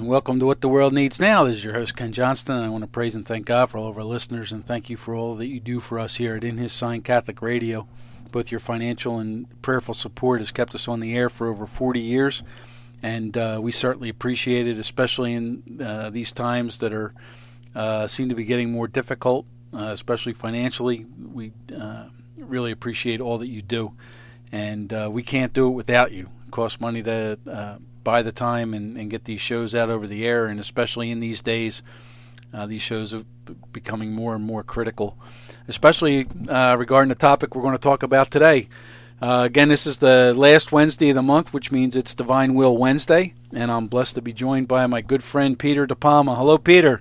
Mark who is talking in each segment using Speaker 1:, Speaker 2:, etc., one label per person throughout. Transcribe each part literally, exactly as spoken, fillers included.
Speaker 1: and welcome to What the World Needs Now. This is your host, Ken Johnston. I want to praise and thank God for all of our listeners, and thank you for all that you do for us here at In His Sign Catholic Radio. Both your financial and prayerful support has kept us on the air for over forty years, and uh, we certainly appreciate it, especially in uh, these times that are uh, seem to be getting more difficult, uh, especially financially. We uh, really appreciate all that you do, and uh, we can't do it without you. It costs money to uh, buy the time and, and get these shows out over the air, and especially in these days, uh, these shows are becoming more and more critical, especially uh, regarding the topic we're going to talk about today. Uh, again, this is the last Wednesday of the month, which means it's Divine Will Wednesday, and I'm blessed to be joined by my good friend Peter De Palma. Hello, Peter.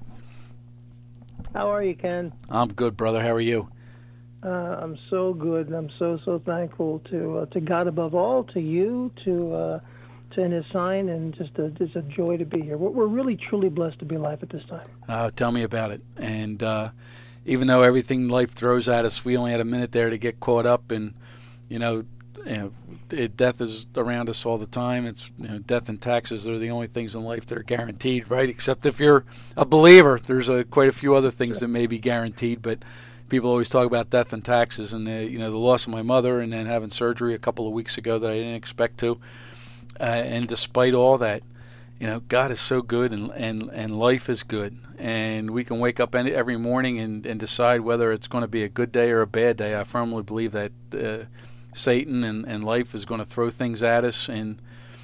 Speaker 2: How are you, Ken?
Speaker 1: I'm good, brother. How are you?
Speaker 2: Uh, I'm so good, and I'm so, so thankful to uh, to God above all, to you, to uh, to In His Sign, and just a, just a joy to be here. We're, we're really, truly blessed to be alive at this time.
Speaker 1: Uh, tell me about it. And uh, even though everything life throws at us, we only had a minute there to get caught up, and you know, you know it, death is around us all the time. It's you know, death and taxes are the only things in life that are guaranteed, right? Except if you're a believer, there's a, quite a few other things that may be guaranteed, but people always talk about death and taxes, and the you know the loss of my mother, and then having surgery a couple of weeks ago that I didn't expect to. Uh, and despite all that, you know, God is so good, and and, and life is good, and we can wake up any, every morning and, and decide whether it's going to be a good day or a bad day. I firmly believe that uh, Satan and, and life is going to throw things at us, and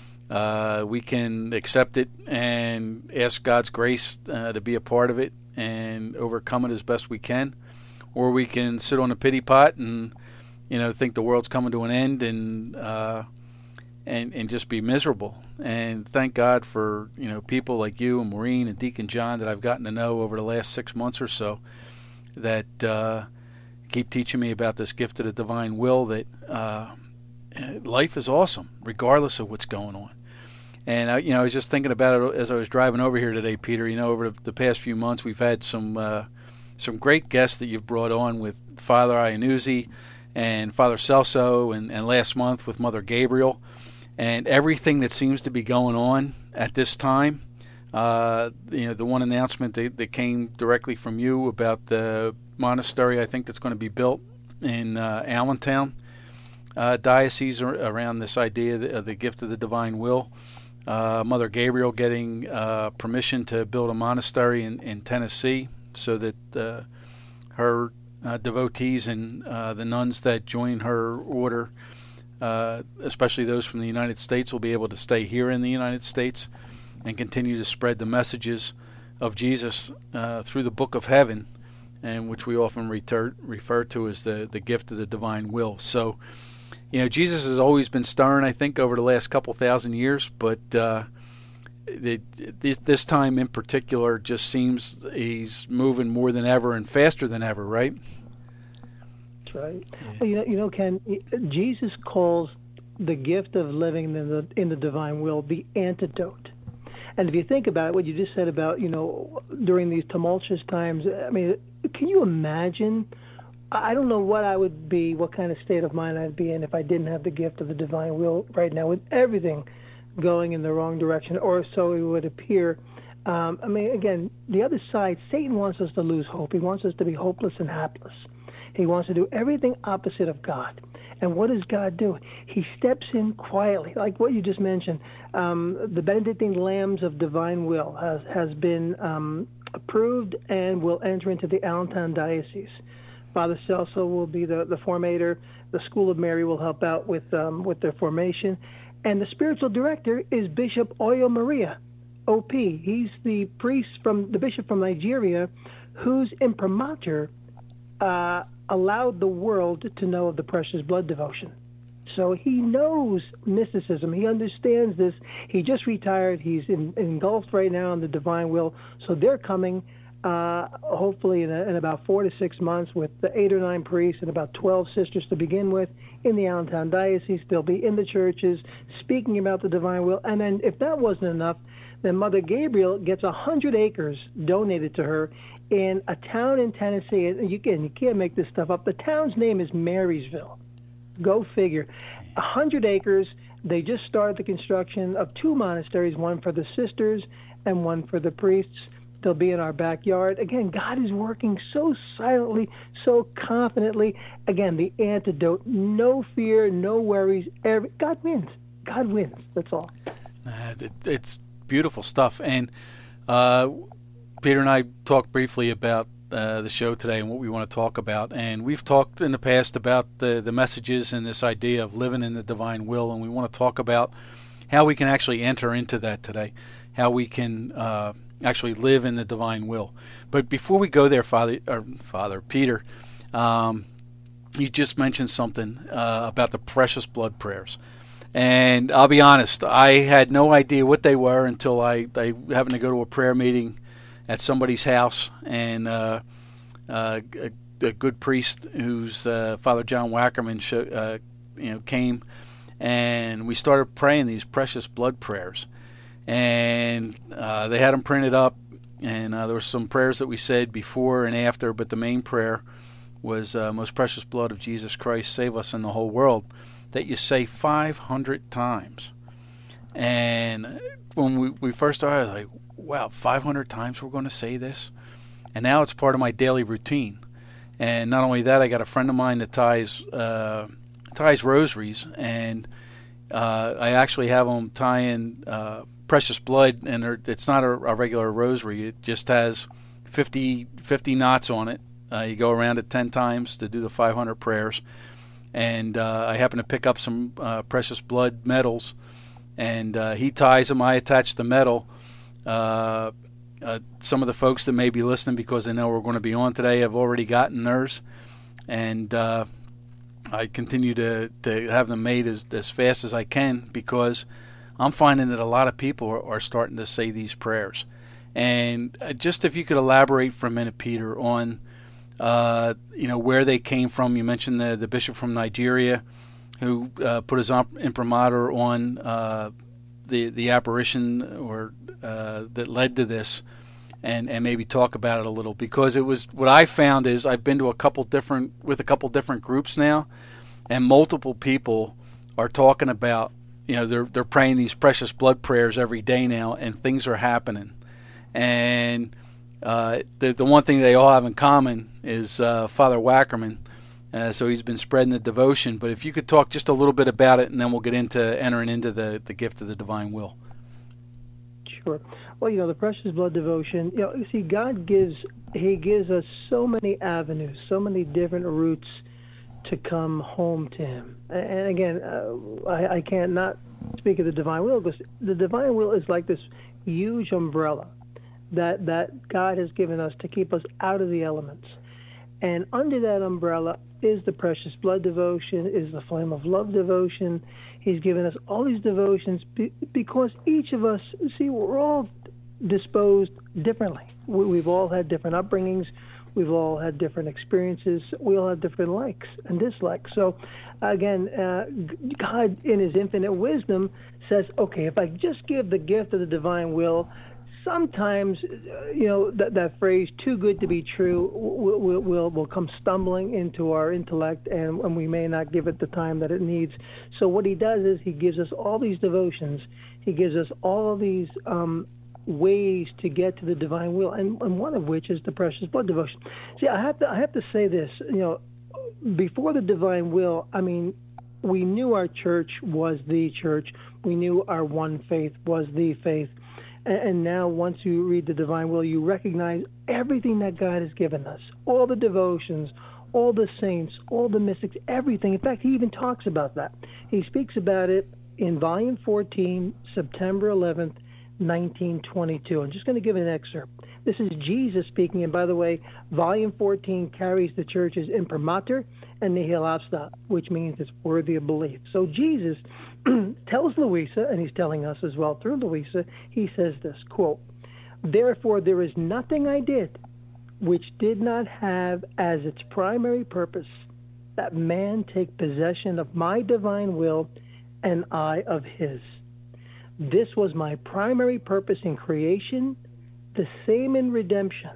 Speaker 1: uh, we can accept it and ask God's grace uh, to be a part of it and overcome it as best we can. Or we can sit on a pity pot and, you know, think the world's coming to an end and uh, and and just be miserable. And thank God for, you know, people like you and Maureen and Deacon John that I've gotten to know over the last six months or so that uh, keep teaching me about this gift of the divine will, that uh, life is awesome regardless of what's going on. And, I, you know, I was just thinking about it as I was driving over here today, Peter. You know, over the past few months we've had some... Uh, Some great guests that you've brought on with Father Iannuzzi and Father Celso, and, and last month with Mother Gabriel, and everything that seems to be going on at this time. Uh, you know, the one announcement that, that came directly from you about the monastery, I think, that's going to be built in uh, Allentown uh, diocese around this idea of the gift of the divine will. Uh, Mother Gabriel getting uh, permission to build a monastery in, in Tennessee, so that uh, her uh, devotees and uh, the nuns that join her order, uh, especially those from the United States, will be able to stay here in the United States and continue to spread the messages of Jesus uh, through the Book of Heaven, and which we often reter- refer to as the, the gift of the divine will. So, you know, Jesus has always been stirring, I think, over the last couple thousand years, but uh, It, this time in particular just seems he's moving more than ever and faster than ever, right?
Speaker 2: That's right. Yeah. Well, you know, you know, Ken, Jesus calls the gift of living in the in the divine will the antidote. And if you think about it, what you just said about, you know, during these tumultuous times, I mean, can you imagine? I don't know what I would be, what kind of state of mind I'd be in if I didn't have the gift of the divine will right now, with everything going in the wrong direction, or so it would appear. Um, I mean, again, the other side, Satan wants us to lose hope. He wants us to be hopeless and hapless. He wants to do everything opposite of God. And what does God do? He steps in quietly, like what you just mentioned. Um, the Benedictine Lambs of Divine Will has, has been um, approved and will enter into the Allentown Diocese. Father Celso will be the, the formator. The School of Mary will help out with um, with their formation. And the spiritual director is Bishop Oyo Maria, O P. He's the priest from the bishop from Nigeria, whose imprimatur uh, allowed the world to know of the precious blood devotion. So he knows mysticism. He understands this. He just retired. He's in, engulfed right now in the divine will. So they're coming, uh, hopefully, in, a, in about four to six months with the eight or nine priests and about twelve sisters to begin with in the Allentown Diocese. They'll be in the churches speaking about the divine will. And then if that wasn't enough, then Mother Gabriel gets one hundred acres donated to her in a town in Tennessee. And you, can, you can't make this stuff up. The town's name is Marysville. Go figure. one hundred acres. They just started the construction of two monasteries, one for the sisters and one for the priests. They'll be in our backyard. Again, God is working so silently, so confidently. Again, the antidote, no fear, no worries. Every, God wins. God wins. That's all.
Speaker 1: Uh, it, it's beautiful stuff. And uh, Peter and I talked briefly about uh, the show today and what we want to talk about. And we've talked in the past about the, the messages and this idea of living in the divine will. And we want to talk about how we can actually enter into that today, how we can uh, actually live in the divine will. But before we go there, Father, or Father Peter, um, you just mentioned something uh, about the precious blood prayers. And I'll be honest, I had no idea what they were until I, I happened to go to a prayer meeting at somebody's house, and uh, uh, a, a good priest, who's uh, Father John Wackerman, show, uh, you know, came, and we started praying these precious blood prayers. And uh, they had them printed up, and uh, there were some prayers that we said before and after, but the main prayer was, uh, "Most precious blood of Jesus Christ, save us and the whole world," that you say five hundred times. And when we, we first started, I was like, wow, five hundred times we're going to say this? And now it's part of my daily routine. And not only that, I got a friend of mine that ties uh, ties rosaries, and uh, I actually have them tying uh, precious blood, and it's not a, a regular rosary. It just has fifty, fifty knots on it. Uh, you go around it ten times to do the five hundred prayers. And uh, I happen to pick up some uh, precious blood medals, and uh, he ties them. I attach the medal. Uh, uh, some of the folks that may be listening, because they know we're going to be on today, have already gotten theirs, and uh, I continue to, to have them made as, as fast as I can, because I'm finding that a lot of people are, are starting to say these prayers. And uh, just if you could elaborate for a minute, Peter, on Uh, you know, where they came from. You mentioned the, the bishop from Nigeria who uh, put his imprimatur on uh, the the apparition or uh, that led to this, and, and maybe talk about it a little, because it was what I found is I've been to a couple different with a couple different groups now, and multiple people are talking about, you know, they're they're praying these precious blood prayers every day now, and things are happening. And Uh, the the one thing they all have in common is uh, Father Wackerman, uh, so he's been spreading the devotion. But if you could talk just a little bit about it, and then we'll get into entering into the, the gift of the divine will.
Speaker 2: Sure. Well, you know, the precious blood devotion, you know, you see, God gives, he gives us so many avenues, so many different routes to come home to him. And again, uh, I, I can't not speak of the divine will, because the divine will is like this huge umbrella that that God has given us to keep us out of the elements. And under that umbrella is the precious blood devotion, is the flame of love devotion. He's given us all these devotions because each of us, see, we're all disposed differently. We've all had different upbringings. We've all had different experiences. We all have different likes and dislikes. So, again, uh, God, in his infinite wisdom, says, okay, if I just give the gift of the divine will, sometimes, you know, that, that phrase, too good to be true, will, will, will, will come stumbling into our intellect, and, and we may not give it the time that it needs. So what he does is he gives us all these devotions. He gives us all these um, ways to get to the divine will, and, and one of which is the precious blood devotion. See, I have to, I have to say this, you know, before the divine will, I mean, we knew our church was the church. We knew our one faith was the faith. And now once you read the divine will, you recognize everything that God has given us, all the devotions, all the saints, all the mystics, everything. In fact, he even talks about that. He speaks about it in volume fourteen, September eleventh, nineteen twenty-two. I'm just going to give an excerpt. This is Jesus speaking, and by the way, volume fourteen carries the church's imprimatur and nihil obstat, which means it's worthy of belief. So Jesus tells Louisa, and he's telling us as well through Louisa, he says this, quote, "Therefore there is nothing I did which did not have as its primary purpose that man take possession of my divine will and I of his. This was my primary purpose in creation, the same in redemption.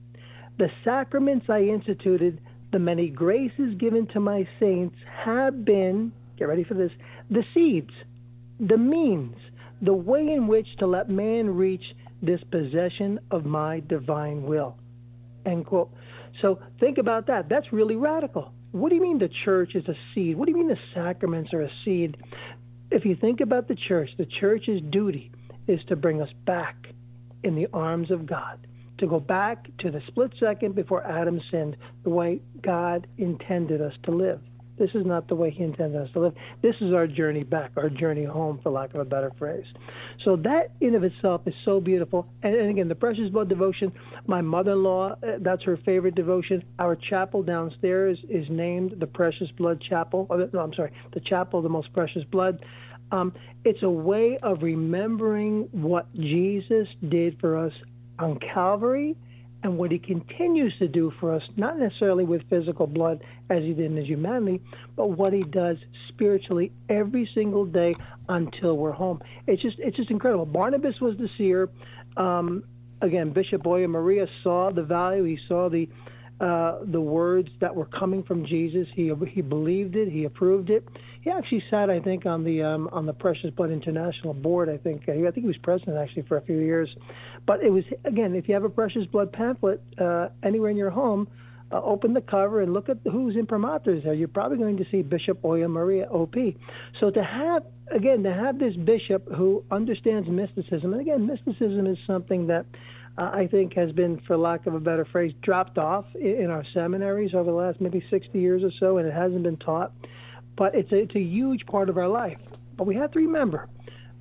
Speaker 2: The sacraments I instituted, the many graces given to my saints have been," get ready for this, "the seeds, the means, the way in which to let man reach this possession of my divine will. End quote. So think about that. That's really radical. What do you mean the church is a seed? What do you mean the sacraments are a seed? If you think about the church, the church's duty is to bring us back in the arms of God, to go back to the split second before Adam sinned, the way God intended us to live. This is not the way he intended us to live. This is our journey back, our journey home, for lack of a better phrase. So that in of itself is so beautiful. And, and again, the Precious Blood devotion, my mother-in-law, that's her favorite devotion. Our chapel downstairs is named the Precious Blood Chapel. Oh, no, I'm sorry, the Chapel of the Most Precious Blood. Um, it's a way of remembering what Jesus did for us on Calvary and what he continues to do for us, not necessarily with physical blood as he did in his humanity, but what he does spiritually every single day until we're home. It's just it's just incredible. Barnabas was the seer. Um, again, Bishop Oya Maria saw the value. He saw the uh, the words that were coming from Jesus. He he believed it. He approved it. He actually sat, I think, on the um, on the Precious Blood International board. I think I think he was president actually for a few years. But it was, again, if you have a Precious Blood pamphlet uh, anywhere in your home, uh, open the cover and look at who's imprimaturs there. You're probably going to see Bishop Oya Maria, O P. So to have, again, to have this bishop who understands mysticism, and again, mysticism is something that uh, I think has been, for lack of a better phrase, dropped off in, in our seminaries over the last maybe sixty years or so, and it hasn't been taught. But it's a, it's a huge part of our life. But we have to remember,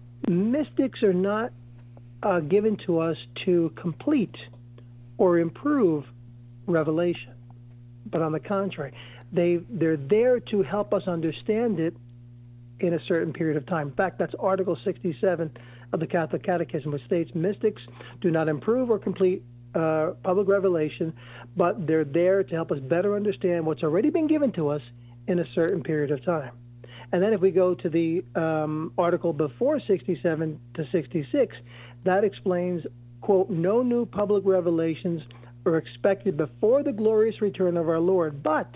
Speaker 2: mystics are not Uh, given to us to complete or improve revelation. But on the contrary, they, they're there to help us understand it in a certain period of time. In fact, that's Article sixty-seven of the Catholic Catechism, which states mystics do not improve or complete uh, public revelation, but they're there to help us better understand what's already been given to us in a certain period of time. And then if we go to the um, article before sixty-seven to sixty-six, that explains, quote, no new public revelations are expected before the glorious return of our Lord, but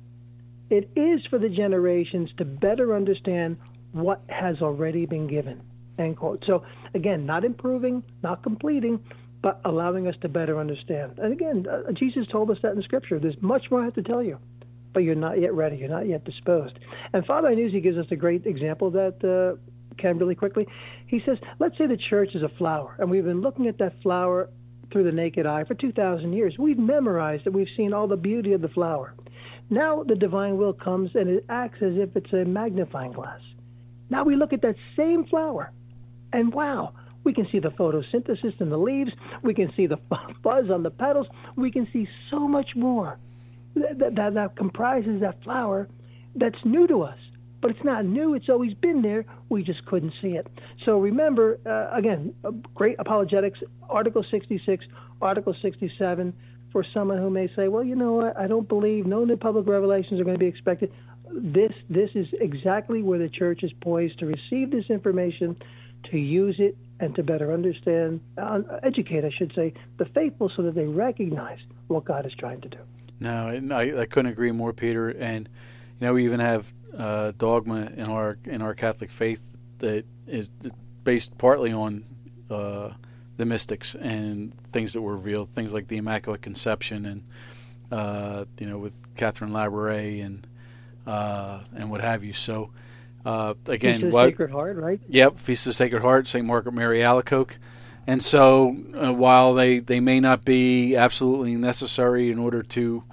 Speaker 2: it is for the generations to better understand what has already been given, end quote. So, again, not improving, not completing, but allowing us to better understand. And again, uh, Jesus told us that in Scripture. There's much more I have to tell you, but you're not yet ready. You're not yet disposed. And Father Iannuzzi gives us a great example of that, uh, Ken, really quickly. He says, let's say the church is a flower, and we've been looking at that flower through the naked eye for two thousand years. We've memorized it. We've seen all the beauty of the flower. Now the divine will comes, and it acts as if it's a magnifying glass. Now we look at that same flower, and wow, we can see the photosynthesis in the leaves. We can see the buzz on the petals. We can see so much more that, that, that comprises that flower that's new to us. But it's not new. It's always been there. We just couldn't see it. So remember, uh, again, great apologetics, Article sixty-six, Article sixty-seven, for someone who may say, well, you know what, I don't believe no new public revelations are going to be expected. This, this is exactly where the church is poised to receive this information, to use it, and to better understand, uh, educate, I should say, the faithful so that they recognize what God is trying to do.
Speaker 1: No, I, I couldn't agree more, Peter. And, you know, we even have Uh, dogma in our in our Catholic faith that is based partly on uh, the mystics and things that were revealed, things like the Immaculate Conception and uh, you know with Catherine Labouré and uh, and what have you. So uh, again,
Speaker 2: Feast of the
Speaker 1: what,
Speaker 2: Sacred Heart, right?
Speaker 1: Yep, Feast of the Sacred Heart, Saint Margaret Mary Alacoque. And so uh, while they, they may not be absolutely necessary in order to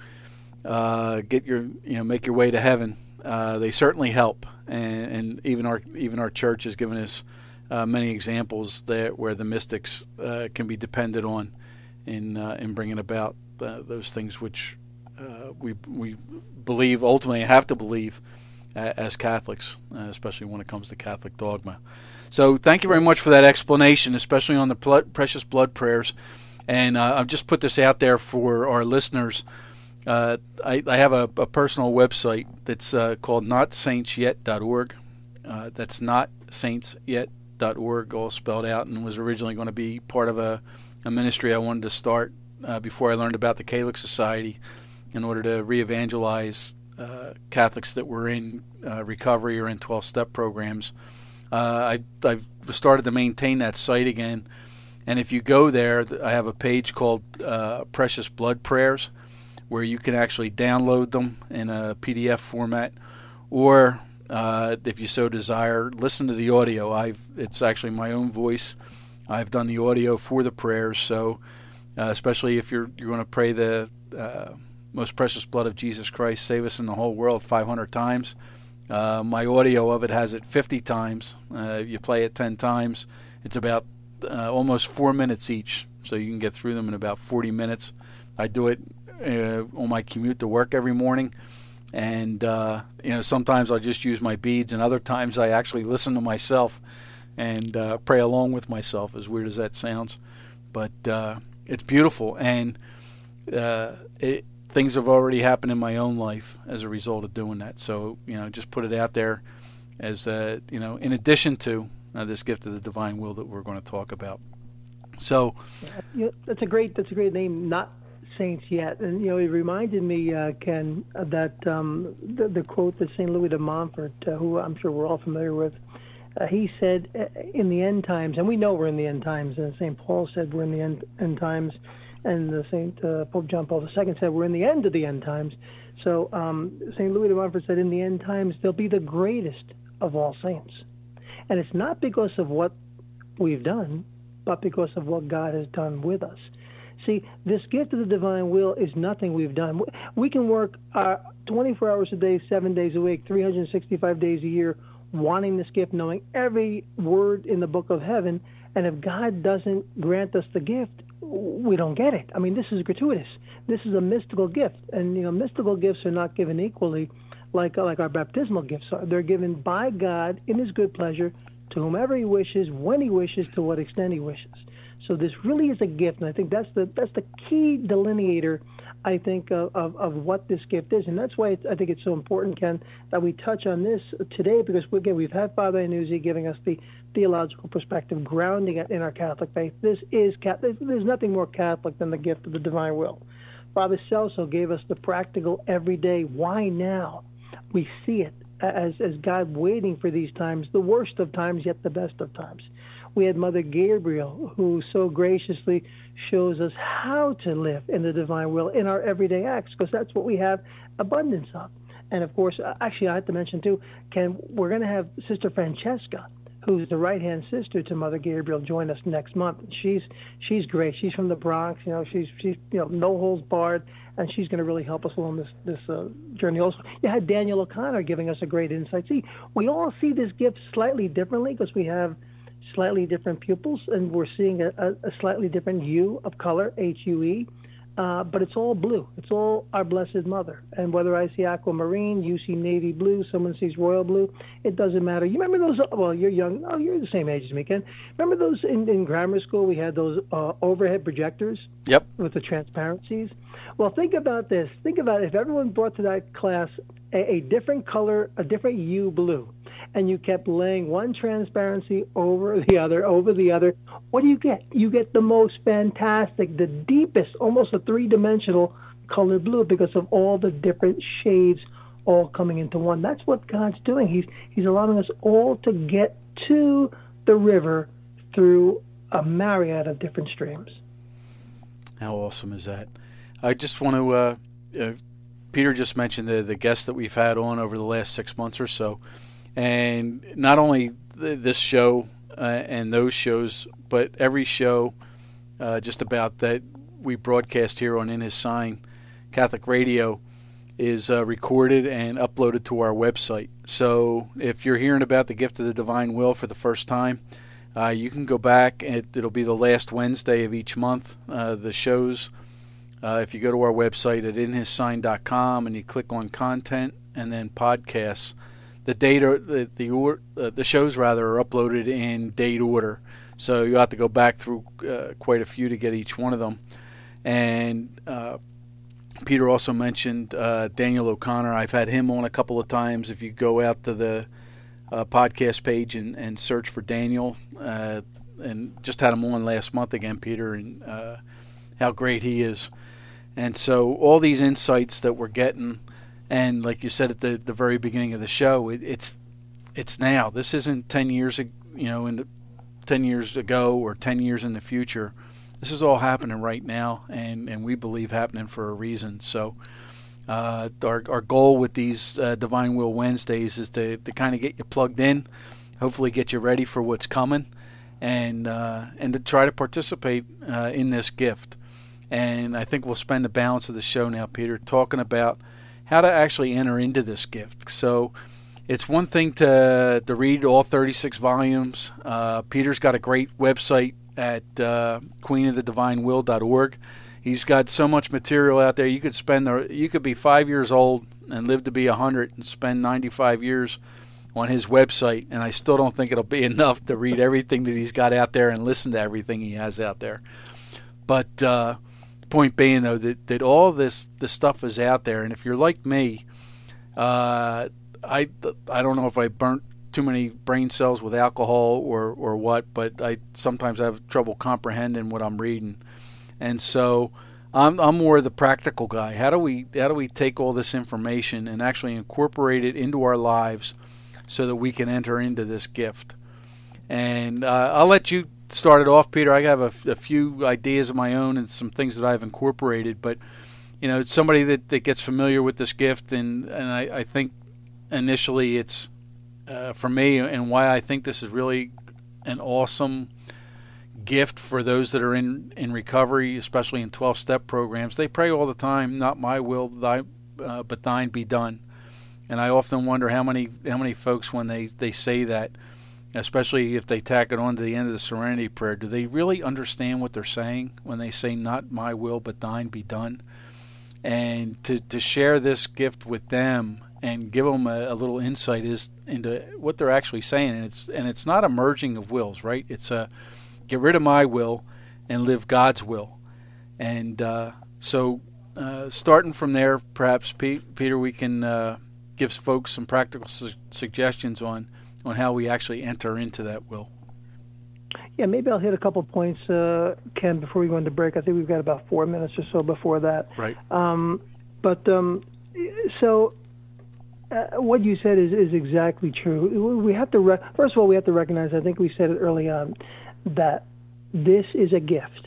Speaker 1: uh, get your you know make your way to heaven, Uh, they certainly help, and, and even our even our church has given us uh, many examples that where the mystics uh, can be depended on in uh, in bringing about uh, those things which uh, we we believe ultimately have to believe uh, as Catholics, uh, especially when it comes to Catholic dogma. So thank you very much for that explanation, especially on the blood, precious blood prayers. And uh, I've just put this out there for our listeners. Uh, I, I have a, a personal website that's uh, called not saints yet dot org. Uh, that's not saints yet dot org, all spelled out, and was originally going to be part of a, a ministry I wanted to start uh, before I learned about the Catholic Society in order to re-evangelize uh, Catholics that were in uh, recovery or in twelve-step programs. Uh, I, I've started to maintain that site again, And if you go there, I have a page called uh, Precious Blood Prayers, where you can actually download them in a P D F format, or uh, if you so desire, listen to the audio. I've it's actually my own voice. I've done the audio for the prayers, so uh, especially if you're you're going to pray the uh, most precious blood of Jesus Christ, save us in the whole world five hundred times. Uh, my audio of it has it fifty times. Uh, if you play it ten times, it's about uh, almost four minutes each, so you can get through them in about forty minutes. I do it uh, on my commute to work every morning, and uh, you know sometimes I'll just use my beads, and other times I actually listen to myself and uh, pray along with myself, as weird as that sounds. But uh, it's beautiful, and uh, it, things have already happened in my own life as a result of doing that. So, you know, just put it out there as, uh, you know, in addition to uh, this gift of the divine will that we're going to talk about. So,
Speaker 2: you know, that's a great that's a great name, Not Saints Yet. And, you know, it reminded me, uh, Ken, that um, the, the quote that Saint Louis de Montfort, uh, who I'm sure we're all familiar with, Uh, he said, uh, in the end times, and we know we're in the end times, and Saint Paul said we're in the end, end times, and the Saint uh, Pope John Paul the Second said we're in the end of the end times. So um, Saint Louis de Montfort said, in the end times, they'll be the greatest of all saints. And it's not because of what we've done, but because of what God has done with us. See, this gift of the divine will is nothing we've done. We can work uh, twenty-four hours a day, seven days a week, three hundred sixty-five days a year, wanting this gift, knowing every word in the book of heaven, and if God doesn't grant us the gift, we don't get it. I mean, this is gratuitous. This is a mystical gift, and you know, mystical gifts are not given equally like like our baptismal gifts are. They're given by God in His good pleasure to whomever He wishes, when He wishes, to what extent He wishes. So this really is a gift, and I think that's the that's the key delineator, I think, of, of, of what this gift is. And that's why it's, I think it's so important, Ken, that we touch on this today, because, again, we've had Father Iannuzzi giving us the theological perspective, grounding it in our Catholic faith. This is There's nothing more Catholic than the gift of the divine will. Father Celso gave us the practical everyday why now. We see it as, as God waiting for these times, the worst of times, yet the best of times. We had Mother Gabriel, who so graciously shows us how to live in the divine will in our everyday acts, because that's what we have abundance of. And, of course, actually, I have to mention, too, Ken, we're going to have Sister Francesca, who's the right-hand sister to Mother Gabriel, join us next month. She's she's great. She's from the Bronx. You know, she's, she's you know, no holds barred, and she's going to really help us along this, this uh, journey. Also, you had Daniel O'Connor giving us a great insight. See, we all see this gift slightly differently because we have slightly different pupils, and we're seeing a, a, a slightly different hue of color, H U E, uh, but it's all blue. It's all our Blessed Mother. And whether I see aquamarine, you see navy blue, someone sees royal blue, it doesn't matter. You remember those, well, you're young, oh, you're the same age as me, Ken. Remember those in, in grammar school, we had those uh, overhead projectors?
Speaker 1: Yep.
Speaker 2: With the transparencies? Well, think about this. Think about if everyone brought to that class a, a different color, a different hue blue, and you kept laying one transparency over the other, over the other, what do you get? You get the most fantastic, the deepest, almost a three-dimensional color blue, because of all the different shades all coming into one. That's what God's doing. He's He's allowing us all to get to the river through a myriad of different streams.
Speaker 1: How awesome is that? I just want to, uh, uh, Peter just mentioned the, the guests that we've had on over the last six months or so. And not only th- this show uh, and those shows, but every show uh, just about that we broadcast here on In His Sign Catholic Radio is uh, recorded and uploaded to our website. So if you're hearing about the gift of the divine will for the first time, uh, you can go back, and it, it'll be the last Wednesday of each month. Uh, the shows, uh, if you go to our website at in his sign dot com and you click on content and then podcasts, the data, the the, or, uh, the shows rather are uploaded in date order. So you have to go back through uh, quite a few to get each one of them. And uh, Peter also mentioned uh, Daniel O'Connor. I've had him on a couple of times. If you go out to the uh, podcast page and, and search for Daniel, uh, and just had him on last month again, Peter, and uh, how great he is. And so all these insights that we're getting, and like you said at the, the very beginning of the show, it, it's it's now. This isn't ten years, you know, in the ten years ago or ten years in the future. This is all happening right now, and, and we believe happening for a reason. So uh, our our goal with these uh, Divine Will Wednesdays is to, to kind of get you plugged in, hopefully get you ready for what's coming, and uh, and to try to participate uh, in this gift. And I think we'll spend the balance of the show now, Peter, talking about how to actually enter into this gift. So it's one thing to to read all thirty-six volumes. Uh, Peter's got a great website at uh, queen of the divine will dot org. He's got so much material out there. You could spend the, you could be five years old and live to be a hundred and spend ninety-five years on his website, and I still don't think it'll be enough to read everything that he's got out there and listen to everything he has out there. But uh, point being, though, that, that all this this stuff is out there, and if you're like me, uh, I I don't know if I burnt too many brain cells with alcohol or, or what, but I sometimes have trouble comprehending what I'm reading. And so I'm I'm more the practical guy. How do we how do we take all this information and actually incorporate it into our lives so that we can enter into this gift? And uh, I'll let you start it off, Peter. I have a, a few ideas of my own and some things that I've incorporated, but you know, it's somebody that, that gets familiar with this gift, and, and I, I think initially it's Uh, for me, and why I think this is really an awesome gift for those that are in, in recovery, especially in twelve-step programs. They pray all the time, not my will, thy, uh, but thine be done. And I often wonder how many how many folks, when they, they say that, especially if they tack it on to the end of the Serenity Prayer, do they really understand what they're saying when they say, not my will, but thine be done? And to, to share this gift with them and give them a, a little insight is into what they're actually saying, and it's and it's not a merging of wills, right? It's a get rid of my will and live God's will, and uh, so uh, starting from there, perhaps Pete, Peter, we can uh, give folks some practical su- suggestions on on how we actually enter into that will.
Speaker 2: Yeah, maybe I'll hit a couple points, uh, Ken, before we go into break. I think we've got about four minutes or so before that.
Speaker 1: Right.
Speaker 2: Um, but um, so. Uh, what you said is, is exactly true. We have to, re- first of all, we have to recognize, I think we said it early on, that this is a gift.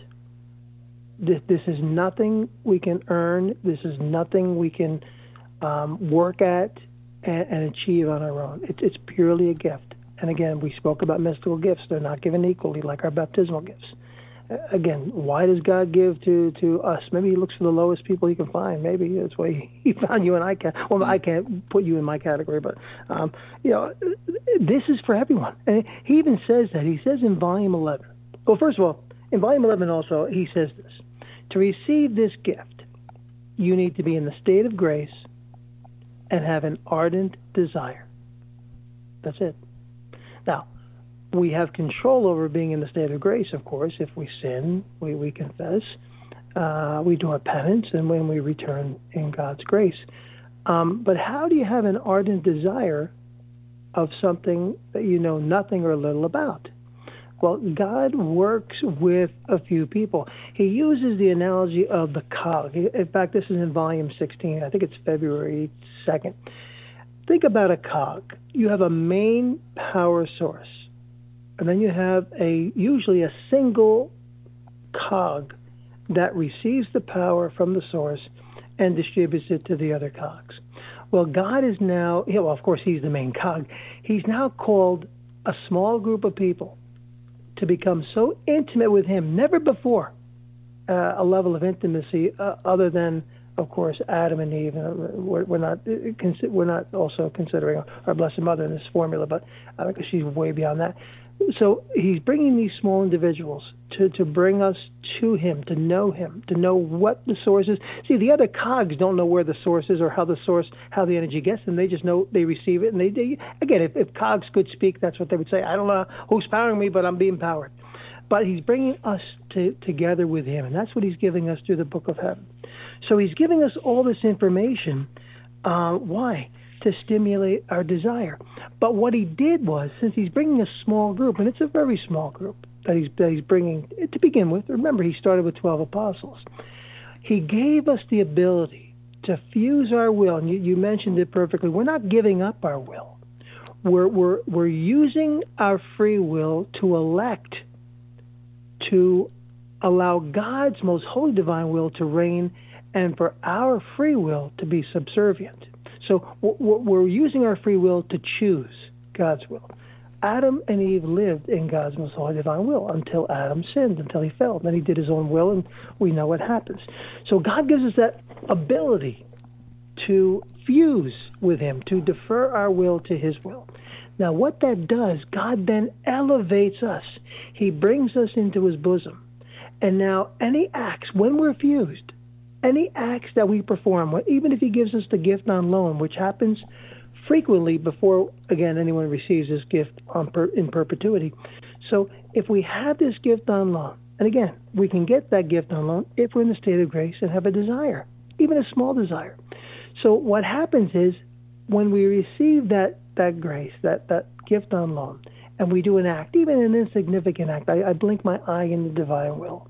Speaker 2: This, this is nothing we can earn. This is nothing we can um, work at and, and achieve on our own. It, it's purely a gift. And again, we spoke about mystical gifts. They're not given equally like our baptismal gifts. Again, why does God give to, to us? Maybe he looks for the lowest people he can find. Maybe that's why he, he found you and I can't. Well, I can't put you in my category, but, um, you know, this is for everyone. And he even says that. He says in volume eleven. Well, first of all, in volume eleven also, he says this. To receive this gift, you need to be in the state of grace and have an ardent desire. That's it. Now, we have control over being in the state of grace, of course. If we sin, we, we confess, uh, we do our penance, and when we return in God's grace. Um, but how do you have an ardent desire of something that you know nothing or little about? Well, God works with a few people. He uses the analogy of the cog. In fact, this is in volume sixteen. I think it's February second. Think about a cog. You have a main power source. And then you have a usually a single cog that receives the power from the source and distributes it to the other cogs. Well, God is now, yeah, well, of course, he's the main cog. He's now called a small group of people to become so intimate with him, never before uh, a level of intimacy uh, other than, of course, Adam and Eve. Uh, we're, we're not we're not also considering our Blessed Mother in this formula, but uh, because she's way beyond that. So he's bringing these small individuals to, to bring us to him, to know him, to know what the source is. See, the other cogs don't know where the source is or how the source, how the energy gets them. They just know they receive it. And they, they again, if, if cogs could speak, that's what they would say. I don't know who's powering me, but I'm being powered. But he's bringing us to, together with him, and that's what he's giving us through the Book of Heaven. So he's giving us all this information. Uh, why? To stimulate our desire. But what he did was, since he's bringing a small group, and it's a very small group that he's, that he's bringing to begin with, remember he started with twelve apostles, he gave us the ability to fuse our will, and you, you mentioned it perfectly, we're not giving up our will. we're, we're, we're using our free will to elect, to allow God's most holy divine will to reign, and for our free will to be subservient. So we're using our free will to choose God's will. Adam and Eve lived in God's most holy divine will until Adam sinned, until he fell. Then he did his own will, and we know what happens. So God gives us that ability to fuse with him, to defer our will to his will. Now, what that does, God then elevates us. He brings us into his bosom. And now any acts, when we're fused, any acts that we perform, even if he gives us the gift on loan, which happens frequently before, again, anyone receives this gift on per, in perpetuity. So if we have this gift on loan, and again, we can get that gift on loan if we're in the state of grace and have a desire, even a small desire. So what happens is when we receive that, that grace, that, that gift on loan, and we do an act, even an insignificant act, I, I blink my eye in the divine will,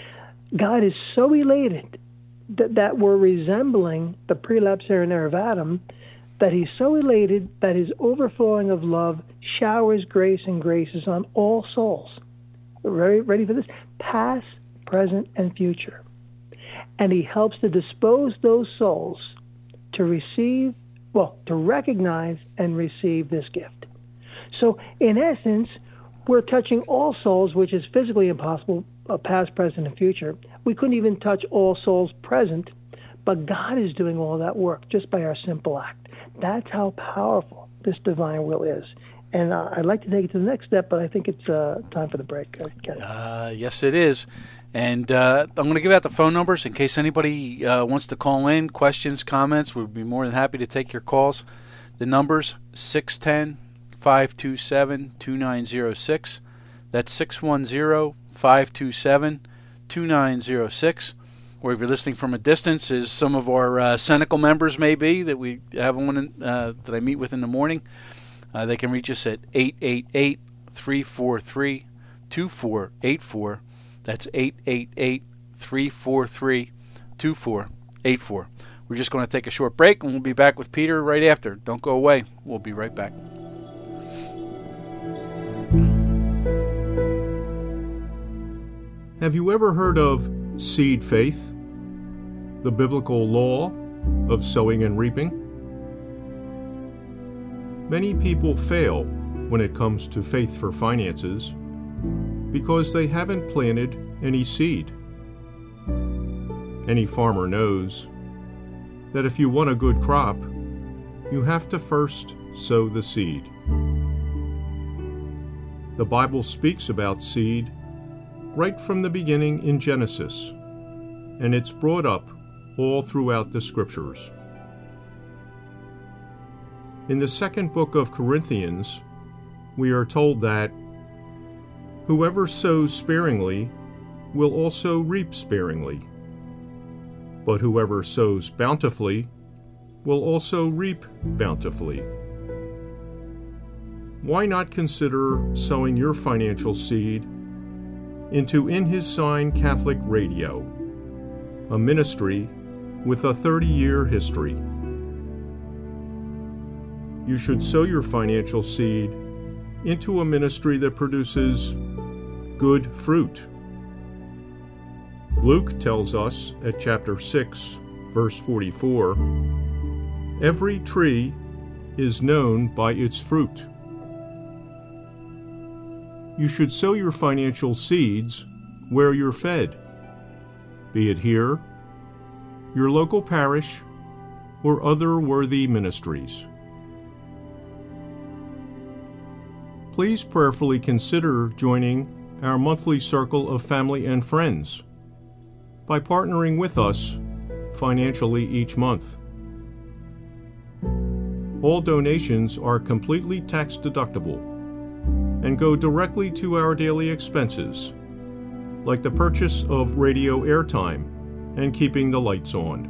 Speaker 2: God is so elated that, that we're resembling the prelapsarian error of Adam, that he's so elated that his overflowing of love showers grace and graces on all souls. Ready, ready for this? Past, present, and future. And he helps to dispose those souls to receive, well, to recognize and receive this gift. So, in essence, we're touching all souls, which is physically impossible, uh, past, present, and future. We couldn't even touch all souls present, but God is doing all that work just by our simple act. That's how powerful this divine will is. And uh, I'd like to take it to the next step, but I think it's uh, time for the break.
Speaker 1: Uh, yes, it is. And uh, I'm going to give out the phone numbers in case anybody uh, wants to call in, questions, comments. We'd be more than happy to take your calls. The number's six one zero, five two seven, two nine zero six. That's six one zero, five two seven, two nine zero six. Or if you're listening from a distance, as some of our uh, Cenacle members may be that we have one in, uh, that I meet with in the morning, uh, they can reach us at eight eight eight, three four three, two four eight four. That's eight eight eight, three four three, two four eight four. We're just going to take a short break, and we'll be back with Peter right after. Don't go away. We'll be right back.
Speaker 3: Have you ever heard of seed faith? The biblical law of sowing and reaping? Many people fail when it comes to faith for finances because they haven't planted any seed. Any farmer knows that if you want a good crop, you have to first sow the seed. The Bible speaks about seed right from the beginning in Genesis, and it's brought up all throughout the Scriptures. In the second book of Corinthians, we are told that whoever sows sparingly will also reap sparingly, but whoever sows bountifully will also reap bountifully. Why not consider sowing your financial seed into In His Sign Catholic Radio, a ministry with a thirty-year history? You should sow your financial seed into a ministry that produces good fruit. Luke tells us at chapter six, verse forty-four, every tree is known by its fruit. You should sow your financial seeds where you're fed, be it here, your local parish, or other worthy ministries. Please prayerfully consider joining our monthly circle of family and friends by partnering with us financially each month. All donations are completely tax deductible and go directly to our daily expenses, like the purchase of radio airtime and keeping the lights on.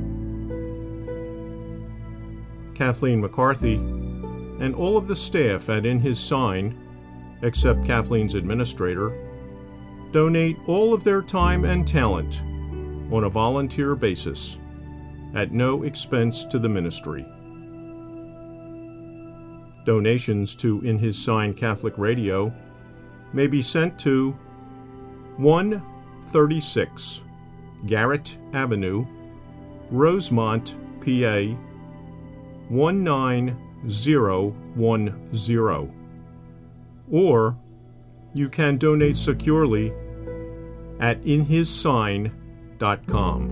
Speaker 3: Kathleen McCarthy and all of the staff at In His Sign, except Kathleen's administrator, donate all of their time and talent on a volunteer basis at no expense to the ministry. donations to In His Sign Catholic Radio may be sent to one thirty-six Garrett Avenue, Rosemont, P A one nine zero one zero. Or you can donate securely at in his sign dot com.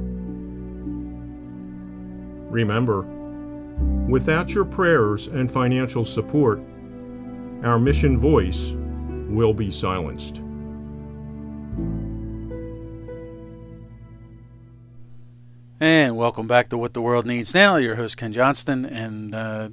Speaker 3: Remember, without your prayers and financial support, our mission voice will be silenced.
Speaker 1: And welcome back to What the World Needs Now. Your host, Ken Johnston, and uh,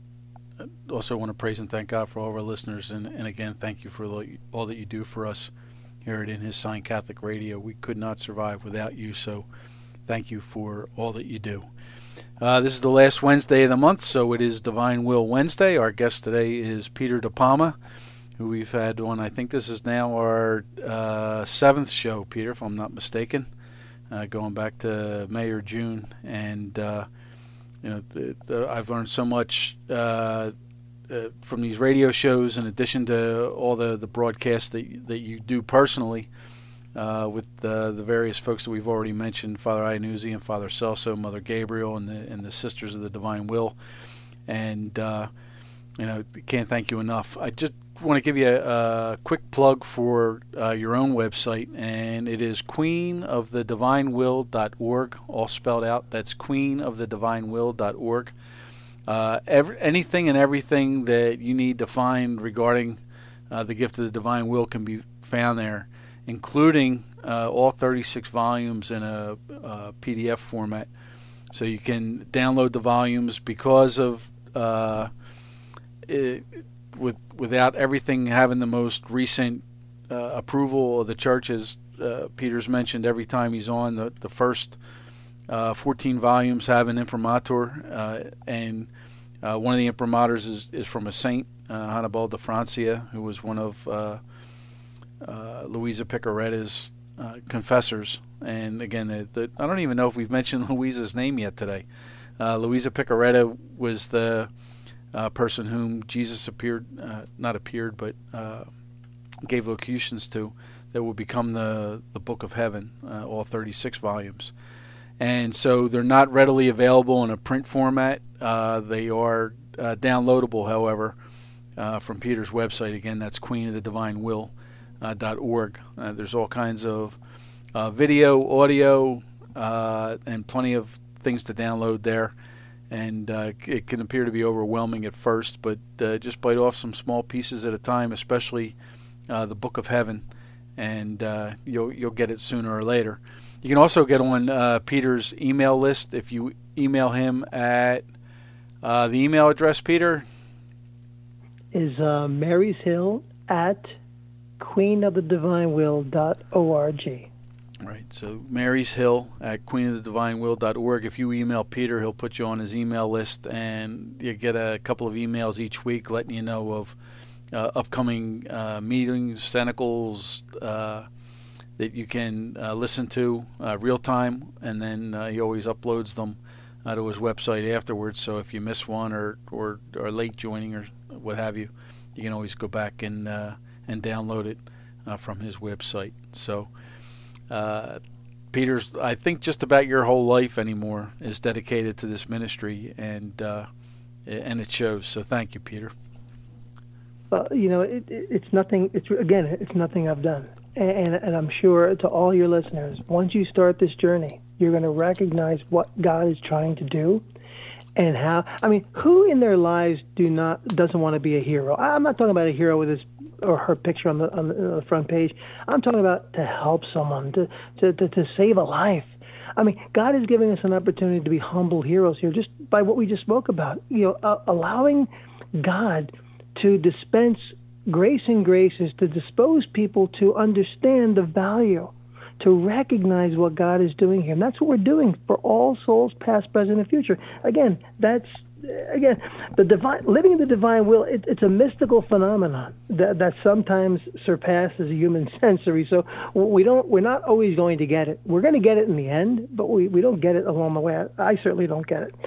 Speaker 1: also want to praise and thank God for all of our listeners. And, and again, thank you for all that you do for us here at In His Sign Catholic Radio. We could not survive without you, so thank you for all that you do. Uh, this is the last Wednesday of the month, so it is Divine Will Wednesday. Our guest today is Peter De Palma, who we've had on, I think this is now our uh, seventh show, Peter, if I'm not mistaken. Uh, going back to May or June, and uh, you know, the, the, I've learned so much uh, uh, from these radio shows, in addition to all the, the broadcasts that that you do personally uh, with the, the various folks that we've already mentioned, Father Iannuzzi and Father Celso, Mother Gabriel, and the and the Sisters of the Divine Will, and uh, you know, can't thank you enough. I just want to give you a, a quick plug for uh, your own website, and it is queen of the divine will dot org, all spelled out. That's queen of the divine will dot org. Uh, every, anything and everything that you need to find regarding uh, the gift of the divine will can be found there, including uh, all thirty-six volumes in a, a P D F format. So you can download the volumes because of uh, it, with without everything having the most recent uh, approval of the churches. Uh, Peter's mentioned every time he's on, the, the first uh, fourteen volumes have an imprimatur, uh, and uh, one of the imprimaturs is, is from a saint, uh, Hannibal de Francia, who was one of uh, uh, Luisa Picaretta's uh, confessors. And again, the, the, I don't even know if we've mentioned Luisa's name yet today. Uh, Luisa Picaretta was the Uh, person whom Jesus appeared, uh, not appeared, but uh, gave locutions to, that will become the, the Book of Heaven, uh, all thirty-six volumes. And so they're not readily available in a print format. Uh, they are uh, downloadable, however, uh, from Peter's website. Again, that's queen of the divine will dot org. Uh, there's all kinds of uh, video, audio, uh, and plenty of things to download there. And uh, it can appear to be overwhelming at first, but uh, just bite off some small pieces at a time, especially uh, the Book of Heaven, and uh, you'll you'll get it sooner or later. You can also get on uh, Peter's email list if you email him at uh, the email address, Peter,
Speaker 2: is uh, Mary's Hill at queen of the divine will dot org.
Speaker 1: Right, so Mary's Hill at queen of the divine will dot org. If you email Peter, he'll put you on his email list, and you get a couple of emails each week letting you know of uh, upcoming uh, meetings, cenacles uh, that you can uh, listen to uh, real time, and then uh, he always uploads them uh, to his website afterwards. So if you miss one or or are late joining or what have you, you can always go back and uh, and download it uh, from his website. So. Uh, Peter's, I think, just about your whole life anymore is dedicated to this ministry, and uh, and it shows. So thank you, Peter.
Speaker 2: Well, you know, it, it, it's nothing. It's again, it's nothing I've done, and and I'm sure to all your listeners, once you start this journey, you're going to recognize what God is trying to do, and how. I mean, who in their lives do not doesn't want to be a hero? I'm not talking about a hero with his or her picture on the on the front page. I'm talking about to help someone, to, to, to, to save a life. I mean, God is giving us an opportunity to be humble heroes here, just by what we just spoke about. You know, uh, allowing God to dispense grace and graces, to dispose people to understand the value, to recognize what God is doing here. And that's what we're doing for all souls, past, present, and future. Again, that's Again, the divine, living in the divine will, it, it's a mystical phenomenon that, that sometimes surpasses human sensory. So we don't, we're not always going to get it. We're going to get it in the end, but we, we don't get it along the way. I, I certainly don't get it.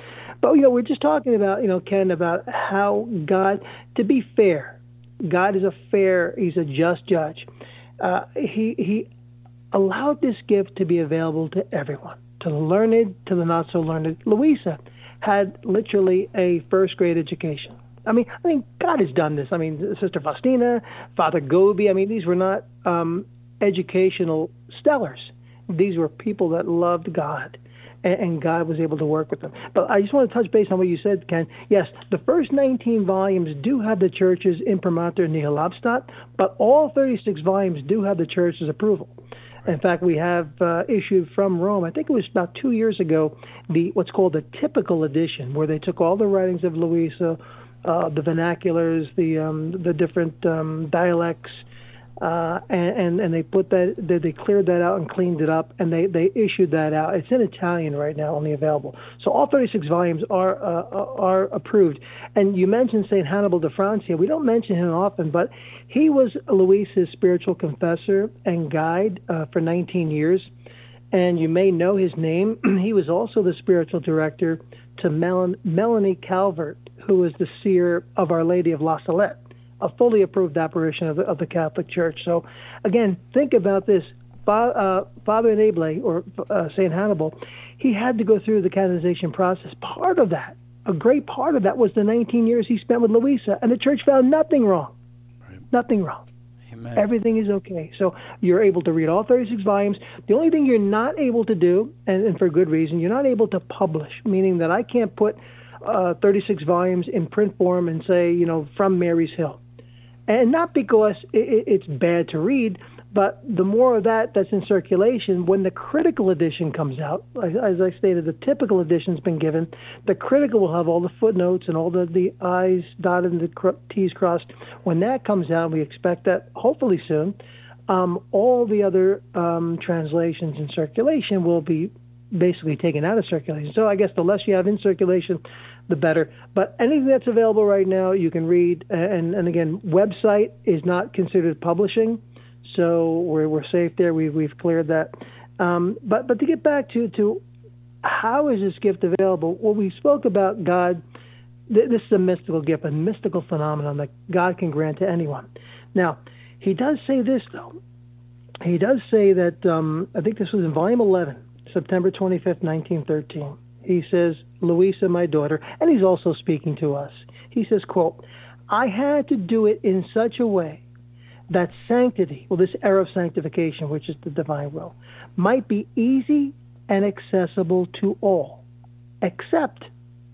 Speaker 2: But, you know, we're just talking about, you know, Ken, about how God, to be fair, God is a fair, he's a just judge. Uh, he, he allowed this gift to be available to everyone, to the learned, to the not so learned. Louisa had literally a first grade education. I mean, I mean, God has done this. I mean, Sister Faustina, Father Gobi, I mean, these were not um, educational stellars. These were people that loved God, and, and God was able to work with them. But I just want to touch base on what you said, Ken. Yes, the first nineteen volumes do have the church's imprimatur nihil obstat, but all thirty-six volumes do have the church's approval. In fact, we have uh, issued from Rome, I think it was about two years ago, the what's called the typical edition, where they took all the writings of Louisa, uh, the vernaculars, the um, the different um, dialects, uh, and, and and they put that they, they cleared that out and cleaned it up, and they, they issued that out. It's in Italian right now, only available. So all thirty-six volumes are uh, are approved. And you mentioned Saint Hannibal de Francia. We don't mention him often, but he was Louisa's spiritual confessor and guide uh, for nineteen years, and you may know his name. He was also the spiritual director to Mel- Melanie Calvert, who was the seer of Our Lady of La Salette, a fully approved apparition of the, of the Catholic Church. So, again, think about this. Fa- uh, Father Enable, or uh, Saint Hannibal, he had to go through the canonization process. Part of that, a great part of that, was the nineteen years he spent with Louisa, and the Church found nothing wrong. Nothing wrong.
Speaker 1: Amen.
Speaker 2: Everything is okay. So you're able to read all thirty-six volumes. The only thing you're not able to do, and, and for good reason, you're not able to publish, meaning that I can't put uh, thirty-six volumes in print form and say, you know, from Mary's Hill. And not because it, it's bad to read, but the more of that that's in circulation, when the critical edition comes out, as I stated, the typical edition's been given. The critical will have all the footnotes and all the, the I's dotted and the T's crossed. When that comes out, we expect that hopefully soon, um, all the other um, translations in circulation will be basically taken out of circulation. So I guess the less you have in circulation, the better. But anything that's available right now, you can read. And, and again, website is not considered publishing. So we're we're safe there. We've we've cleared that. Um, but but to get back to, to how is this gift available? Well, we spoke about God. Th- this is a mystical gift, a mystical phenomenon that God can grant to anyone. Now, he does say this though. He does say that um, I think this was in volume eleven, September twenty-fifth, nineteen thirteen. He says, "Louisa, my daughter," and he's also speaking to us. He says, "Quote: I had to do it in such a way that sanctity, well, this era of sanctification, which is the divine will, might be easy and accessible to all, except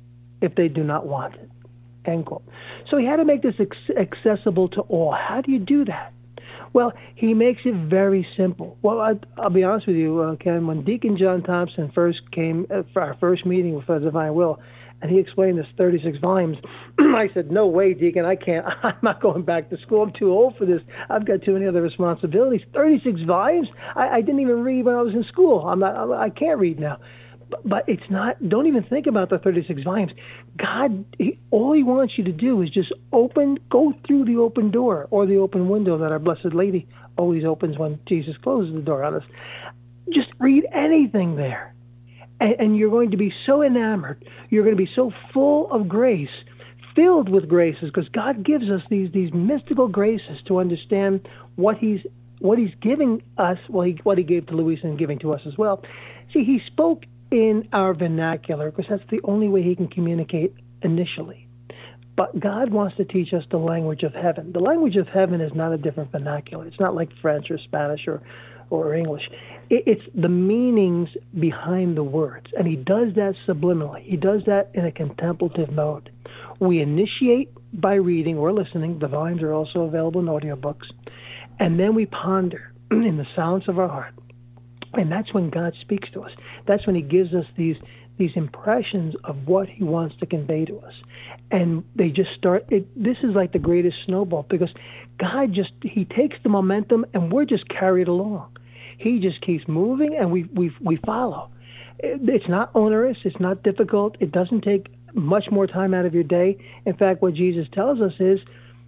Speaker 2: if they do not want it." End quote. So he had to make this ex- accessible to all. How do you do that? Well, he makes it very simple. Well, I, I'll be honest with you, uh, Ken, when Deacon John Thompson first came uh, for our first meeting with the divine will, and he explained this thirty-six volumes, I said, "No way, Deacon, I can't. I'm not going back to school. I'm too old for this. I've got too many other responsibilities." thirty-six volumes? I, I didn't even read when I was in school. I'm not. I can't read now. But, but it's not. Don't even think about the thirty-six volumes. God, he, all He wants you to do is just open, go through the open door or the open window that our Blessed Lady always opens when Jesus closes the door on us. Just read anything there. And you're going to be so enamored. You're going to be so full of grace, filled with graces, because God gives us these these mystical graces to understand what He's what He's giving us. Well, he, what He gave to Louisa and giving to us as well. See, He spoke in our vernacular because that's the only way He can communicate initially. But God wants to teach us the language of heaven. The language of heaven is not a different vernacular. It's not like French or Spanish or or English. It's the meanings behind the words, and He does that subliminally. He does that in a contemplative mode. We initiate by reading or listening. The volumes are also available in audiobooks. And then we ponder in the silence of our heart. And that's when God speaks to us. That's when He gives us these these impressions of what He wants to convey to us. And they just start, it, this is like the greatest snowball, because God just, He takes the momentum and we're just carried along. He just keeps moving, and we we we follow. It's not onerous. It's not difficult. It doesn't take much more time out of your day. In fact, what Jesus tells us is,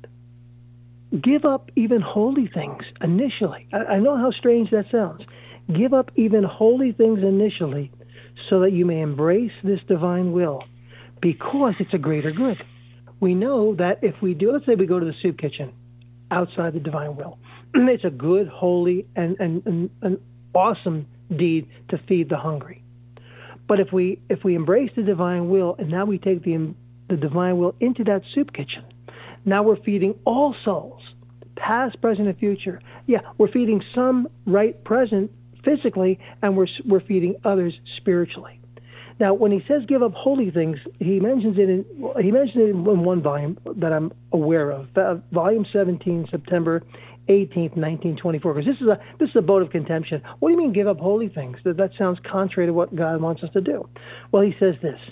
Speaker 2: give up even holy things initially. I, I know how strange that sounds. Give up even holy things initially so that you may embrace this divine will. because it's a greater good. We know that if we do, let's say we go to the soup kitchen outside the divine will, it's a good, holy, and, and, and an awesome deed to feed the hungry. But if we if we embrace the divine will and now we take the the divine will into that soup kitchen, now we're feeding all souls, past, present, and future. Yeah, we're feeding some right present physically, and we're we're feeding others spiritually. Now, when he says give up holy things, he mentions it in he mentions it in one volume that I'm aware of, uh, volume seventeen, September eighteenth, nineteen twenty-four. Because this is a this is a vote of contention. What do you mean give up holy things? That that sounds contrary to what God wants us to do. Well, he says this.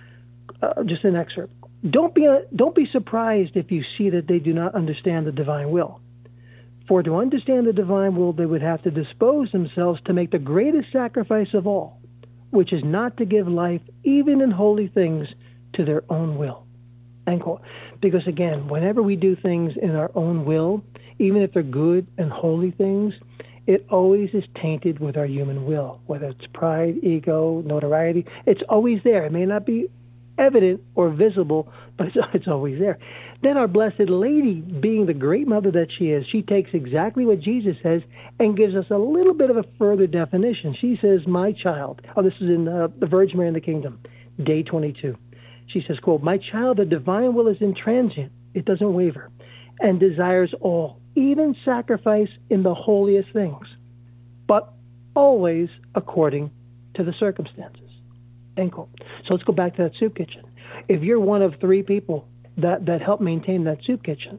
Speaker 2: Uh, just an excerpt. Don't be uh, don't be surprised if you see that they do not understand the divine will. For to understand the divine will, they would have to dispose themselves to make the greatest sacrifice of all, which is not to give life, even in holy things, to their own will. End quote. Because again, whenever we do things in our own will, even if they're good and holy things, it always is tainted with our human will, whether it's pride, ego, notoriety. It's always there. It may not be evident or visible, but it's, it's always there. Then our Blessed Lady, being the great mother that she is, she takes exactly what Jesus says and gives us a little bit of a further definition. She says, my child, oh, this is in uh, the Virgin Mary in the Kingdom, day twenty-two. She says, quote, my child, the divine will is intransient. It doesn't waver and desires all, even sacrifice in the holiest things, but always according to the circumstances. End quote. So let's go back to that soup kitchen. If you're one of three people that, that help maintain that soup kitchen,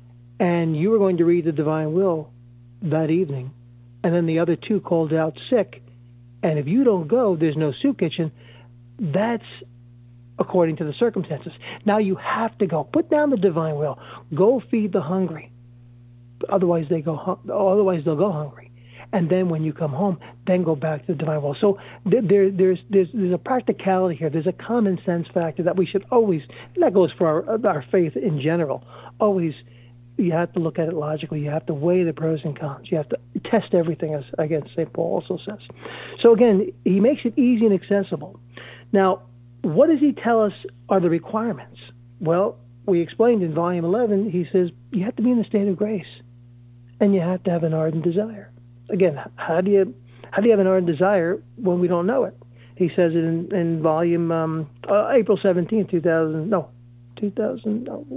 Speaker 2: and you were going to read the divine will that evening, and then the other two called out sick, and if you don't go, there's no soup kitchen, that's according to the circumstances. Now you have to go. Put down the divine will. Go feed the hungry. Otherwise they go. Otherwise they'll go hungry. And then when you come home, then go back to the divine will. So there, there's, there's, there's a practicality here. There's a common sense factor that we should always, and that goes for our, our faith in general, always, you have to look at it logically. You have to weigh the pros and cons. You have to test everything, as, again, Saint Paul also says. So again, he makes it easy and accessible. Now, what does he tell us are the requirements? Well, we explained in volume eleven, he says, you have to be in the state of grace, and you have to have an ardent desire. Again, how do you how do you have an ardent desire when we don't know it? He says it in, in volume um, uh, April seventeenth, two thousand, no, two thousand, no,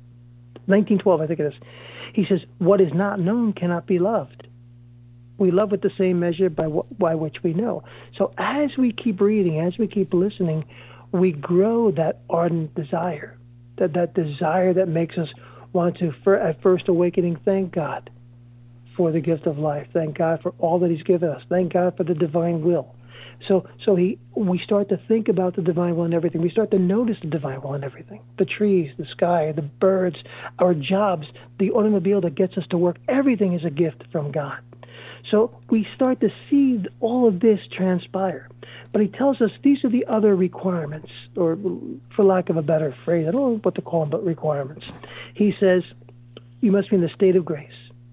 Speaker 2: nineteen twelve, I think it is. He says, what is not known cannot be loved. We love with the same measure by, w- by which we know. So as we keep reading, as we keep listening, we grow that ardent desire, that, that desire that makes us want to, for, at first awakening, thank God for the gift of life. Thank God for all that he's given us. Thank God for the divine will. So so he we start to think about the divine will in everything. We start to notice the divine will in everything. The trees, the sky, the birds, our jobs, the automobile that gets us to work. Everything is a gift from God. So we start to see all of this transpire. But he tells us these are the other requirements, or for lack of a better phrase, I don't know what to call them, but requirements. He says, you must be in the state of grace.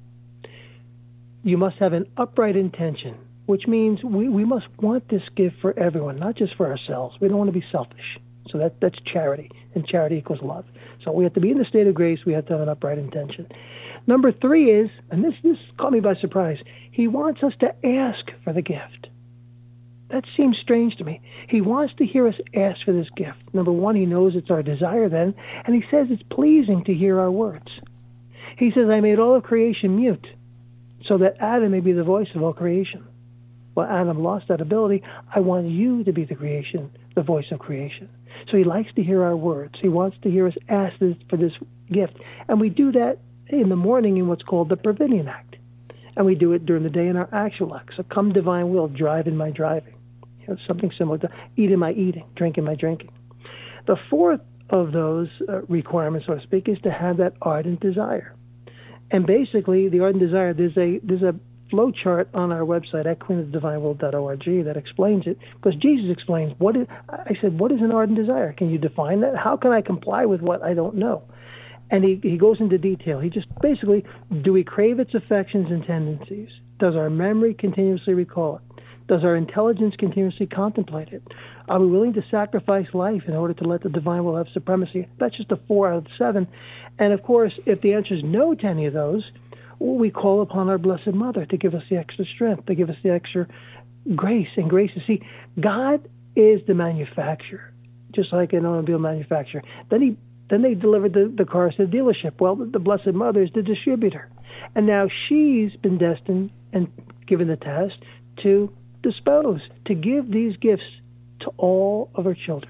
Speaker 2: You must have an upright intention, which means we, we must want this gift for everyone, not just for ourselves. We don't want to be selfish. So that that's charity, and charity equals love. So we have to be in the state of grace. We have to have an upright intention. Number three is, and this, this caught me by surprise, he wants us to ask for the gift. That seems strange to me. He wants to hear us ask for this gift. Number one, he knows it's our desire then, and he says it's pleasing to hear our words. He says, I made all of creation mute, so that Adam may be the voice of all creation. Well, Adam lost that ability. I want you to be the creation, the voice of creation. So he likes to hear our words. He wants to hear us ask this, for this gift. And we do that in the morning in what's called the Prevenient Act. And we do it during the day in our actual act. So come divine will, drive in my driving. You know, something similar to eat in my eating, drink in my drinking. The fourth of those uh, requirements, so to speak, is to have that ardent desire. And basically, the ardent desire, there's a there's a flow chart on our website at queen of the divine will dot org that explains it, because Jesus explains what is, I said, what is an ardent desire? Can you define that? How can I comply with what I don't know? And he, he goes into detail. He just basically, do we crave its affections and tendencies? Does our memory continuously recall it? Does our intelligence continuously contemplate it? Are we willing to sacrifice life in order to let the divine will have supremacy? That's just a four out of seven. And of course, if the answer is no to any of those, we call upon our Blessed Mother to give us the extra strength, to give us the extra grace and grace. See, God is the manufacturer, just like an automobile manufacturer. Then he, then they delivered the, the cars to the dealership. Well, the, the Blessed Mother is the distributor. And now she's been destined and given the task to dispose, to give these gifts to all of our children.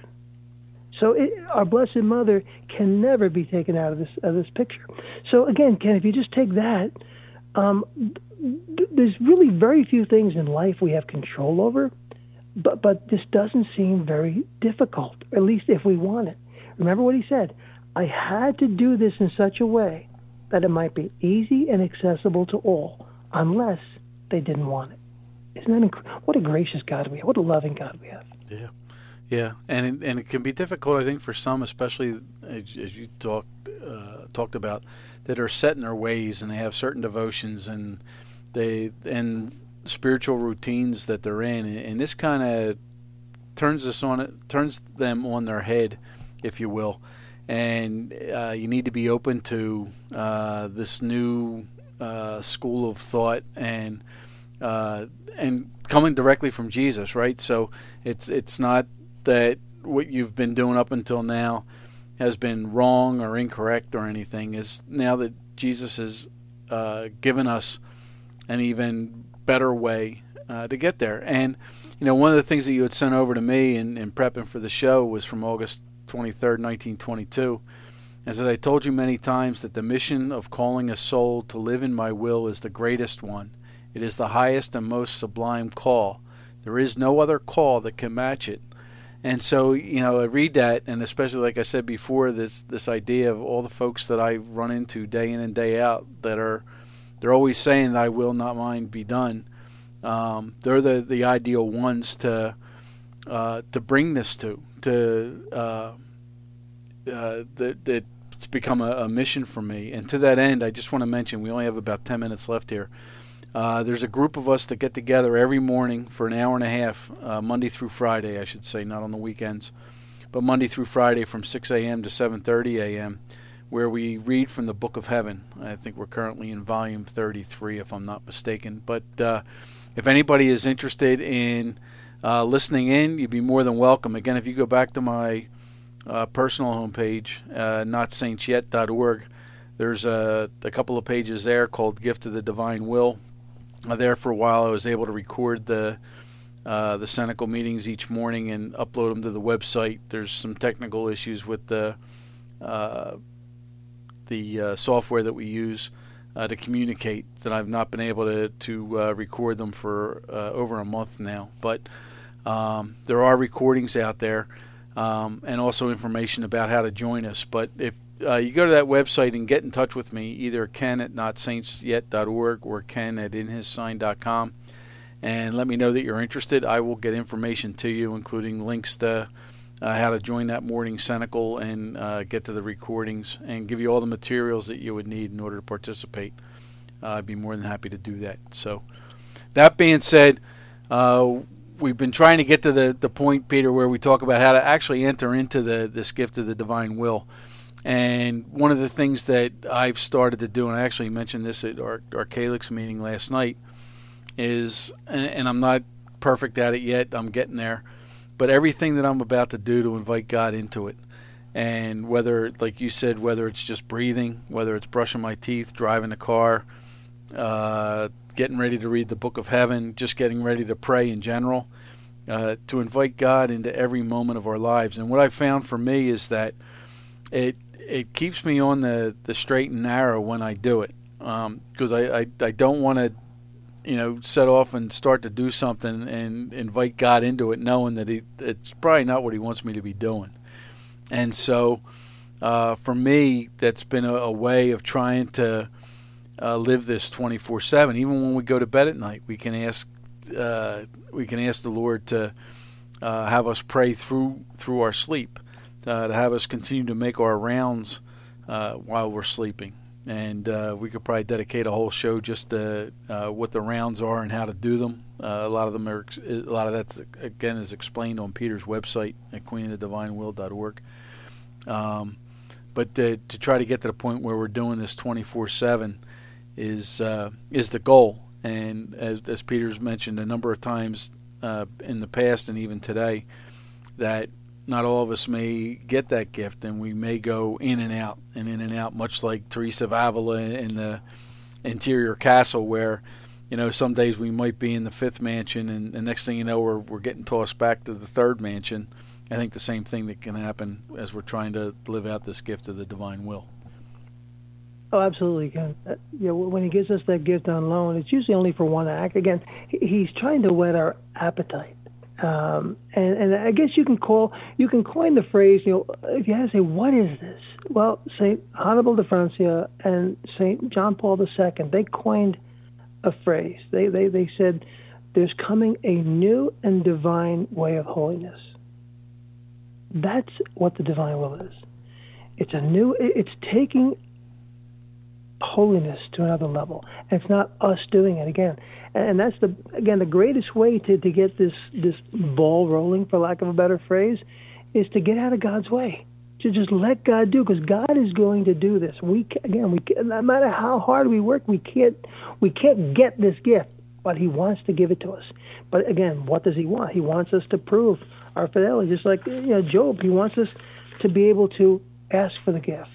Speaker 2: So it, our Blessed Mother can never be taken out of this of this picture. So again, Ken, if you just take that, um, th- there's really very few things in life we have control over, but but this doesn't seem very difficult, at least if we want it. Remember what he said, I had to do this in such a way that it might be easy and accessible to all, unless they didn't want it. Isn't that inc- what a gracious God we have, what a loving God we have.
Speaker 1: Yeah. Yeah, and it, and it can be difficult, I think, for some, especially as, as you talked uh, talked about, that are set in their ways and they have certain devotions and they and spiritual routines that they're in, and this kind of turns us on it, turns them on their head, if you will, and uh, you need to be open to uh, this new uh, school of thought and uh, and coming directly from Jesus, right? So it's it's not that what you've been doing up until now has been wrong or incorrect or anything. Is now that Jesus has uh, given us an even better way uh, to get there. And, you know, one of the things that you had sent over to me in, in prepping for the show was from August twenty-third, nineteen twenty-two. As I told you many times, that the mission of calling a soul to live in my will is the greatest one. It is the highest and most sublime call. There is no other call that can match it. And so, you know, I read that, and especially, like I said before, this this idea of all the folks that I run into day in and day out that are, they're always saying, thy will, not mine, be done. Um, they're the, the ideal ones to uh, to bring this to, to uh, uh, that, that it's become a, a mission for me. And to that end, I just want to mention, we only have about ten minutes left here. Uh, there's a group of us that get together every morning for an hour and a half, uh, Monday through Friday, I should say, not on the weekends, but Monday through Friday from six a.m. to seven thirty a.m., where we read from the Book of Heaven. I think we're currently in volume thirty-three, if I'm not mistaken. But uh, if anybody is interested in uh, listening in, you'd be more than welcome. Again, if you go back to my uh, personal homepage, uh, not saints yet dot org, there's a, a couple of pages there called Gift of the Divine Will. Uh, there for a while, I was able to record the uh, the Cenacle meetings each morning and upload them to the website. There's some technical issues with the uh, the uh, software that we use uh, to communicate that I've not been able to to uh, record them for uh, over a month now. But um, there are recordings out there um, and also information about how to join us. But if Uh, you go to that website and get in touch with me, either Ken at not saints yet dot org or Ken at in his sign dot com, and let me know that you're interested. I will get information to you, including links to uh, how to join that morning Cenacle and uh, get to the recordings and give you all the materials that you would need in order to participate. Uh, I'd be more than happy to do that. So that being said, uh, we've been trying to get to the, the point, Peter, where we talk about how to actually enter into the this gift of the divine will. And one of the things that I've started to do, and I actually mentioned this at our, our Calyx meeting last night, is, and, and I'm not perfect at it yet, I'm getting there, but everything that I'm about to do to invite God into it. And whether, like you said, whether it's just breathing, whether it's brushing my teeth, driving the car, uh, getting ready to read the Book of Heaven, just getting ready to pray in general, uh, to invite God into every moment of our lives. And what I've found for me is that it it keeps me on the, the straight and narrow when I do it, because um, I, I, I don't want to, you know, set off and start to do something and invite God into it, knowing that he, it's probably not what he wants me to be doing. And so uh, for me, that's been a, a way of trying to uh, live this twenty-four seven. Even when we go to bed at night, we can ask uh, we can ask the Lord to uh, have us pray through through our sleep. Uh, to have us continue to make our rounds uh, while we're sleeping. And uh, we could probably dedicate a whole show just to uh, what the rounds are and how to do them. Uh, a lot of them are. A lot of that again is explained on Peter's website at queen of the divine will dot org. Um, but to, to try to get to the point where we're doing this twenty-four seven is uh, is the goal. And as, as Peter's mentioned a number of times uh, in the past and even today, that not all of us may get that gift, and we may go in and out and in and out, much like Teresa of Avila in the interior castle, where, you know, some days we might be in the fifth mansion, and the next thing you know, we're we're getting tossed back to the third mansion. I think the same thing that can happen as we're trying to live out this gift of the divine will.
Speaker 2: Oh, absolutely, Ken. Uh, you know, when he gives us that gift on loan, it's usually only for one act. Again, he's trying to whet our appetite. Um, and, and I guess you can call, you can coin the phrase, you know, if you have to say, what is this? Well, Saint Hannibal de Francia and Saint John Paul the Second, they coined a phrase. They, they, they said, there's coming a new and divine way of holiness. That's what the divine will is. It's a new, it's taking holiness to another level. And it's not us doing it again. And that's the again the greatest way to, to get this this ball rolling, for lack of a better phrase, is to get out of God's way. To just let God do, because God is going to do this. We again, we no matter how hard we work, we can't we can't get this gift, but He wants to give it to us. But again, what does He want? He wants us to prove our fidelity, just like, you know, Job. He wants us to be able to ask for the gift,